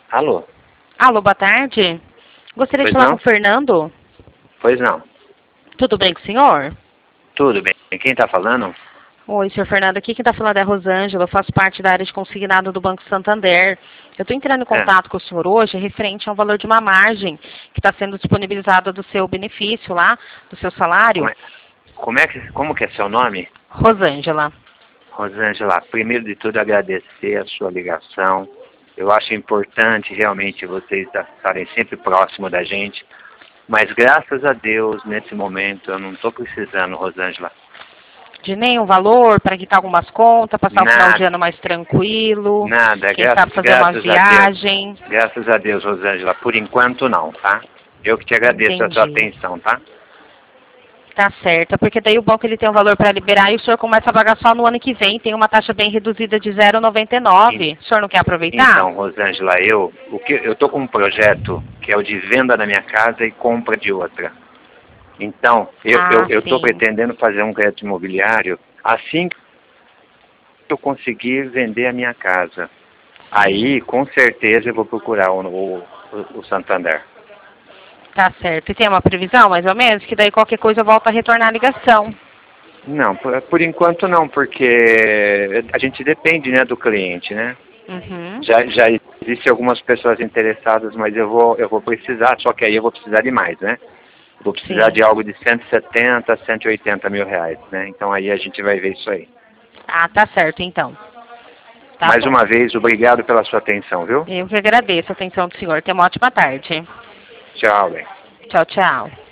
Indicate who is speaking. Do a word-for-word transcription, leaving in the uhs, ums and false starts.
Speaker 1: Alô?
Speaker 2: Alô, boa tarde. Gostaria
Speaker 1: Pois
Speaker 2: de falar
Speaker 1: não?
Speaker 2: com o Fernando.
Speaker 1: Pois não.
Speaker 2: Tudo bem com o senhor?
Speaker 1: Tudo bem. Quem está falando?
Speaker 2: Oi, senhor Fernando. Aqui quem está falando é a Rosângela. Eu faço parte da área de consignado do Banco Santander. Eu estou entrando em
Speaker 1: É.
Speaker 2: contato com o senhor hoje referente ao valor de uma margem que está sendo disponibilizada do seu benefício lá, do seu salário.
Speaker 1: Como é, como é que, como que é seu nome?
Speaker 2: Rosângela.
Speaker 1: Rosângela, primeiro de tudo agradecer a sua ligação. Eu acho importante realmente vocês estarem sempre próximo da gente. Mas graças a Deus, nesse momento, eu não estou precisando, Rosângela.
Speaker 2: De nenhum valor para quitar algumas contas, passar o final de
Speaker 1: Nada,
Speaker 2: ano mais tranquilo.
Speaker 1: nada.
Speaker 2: Quem
Speaker 1: Graças,
Speaker 2: sabe fazer uma
Speaker 1: graças a Deus.
Speaker 2: viagem.
Speaker 1: Graças a Deus, Rosângela. Por enquanto não, tá? Eu que te agradeço a sua
Speaker 2: Entendi.
Speaker 1: atenção, tá?
Speaker 2: Tá certo, porque daí o banco ele tem um valor para liberar e o senhor começa a pagar só no ano que vem. Tem uma taxa bem reduzida de zero vírgula noventa e nove. O senhor não quer aproveitar?
Speaker 1: Então, Rosângela, eu o que eu tô com um projeto que é o de venda da minha casa e compra de outra. Então, eu
Speaker 2: Ah,
Speaker 1: eu, eu tô
Speaker 2: sim.
Speaker 1: pretendendo fazer um crédito imobiliário assim que eu conseguir vender a minha casa. Aí, com certeza, eu vou procurar o, o, o Santander.
Speaker 2: Tá certo. E tem uma previsão, mais ou menos? Que daí qualquer coisa eu volto a retornar a ligação.
Speaker 1: Não, por, por enquanto não, porque a gente depende, né, do cliente, né?
Speaker 2: Uhum.
Speaker 1: Já, já existem algumas pessoas interessadas, mas eu vou, eu vou precisar, só que aí eu vou precisar de mais, né? Vou precisar
Speaker 2: Sim.
Speaker 1: de algo de cento e setenta, cento e oitenta mil reais, né? Então aí a gente vai ver isso aí.
Speaker 2: Ah, tá certo então. Tá
Speaker 1: Mais
Speaker 2: bom.
Speaker 1: uma vez, obrigado pela sua atenção, viu?
Speaker 2: Eu que agradeço a atenção do senhor. Tenha uma ótima tarde.
Speaker 1: Tchau, bem.
Speaker 2: Tchau, tchau.